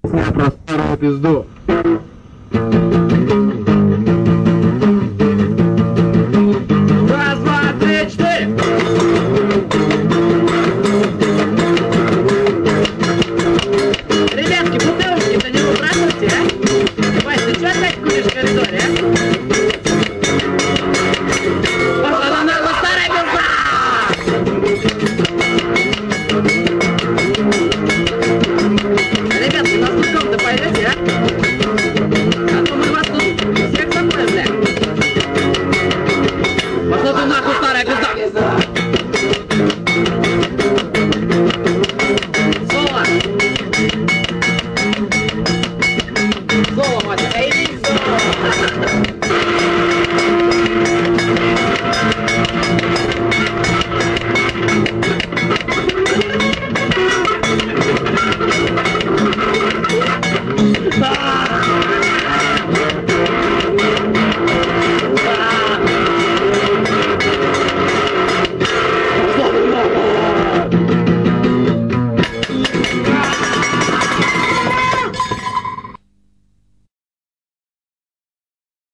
Про старую пизду. Раз, два, три, четыре. Ребятки, бутылочки-то не выбрасывайте, а? Вась, ты чё опять куришь в коридоре, а? Пошла на старая пизда! Ребятки, на сколько-то пойдете, а?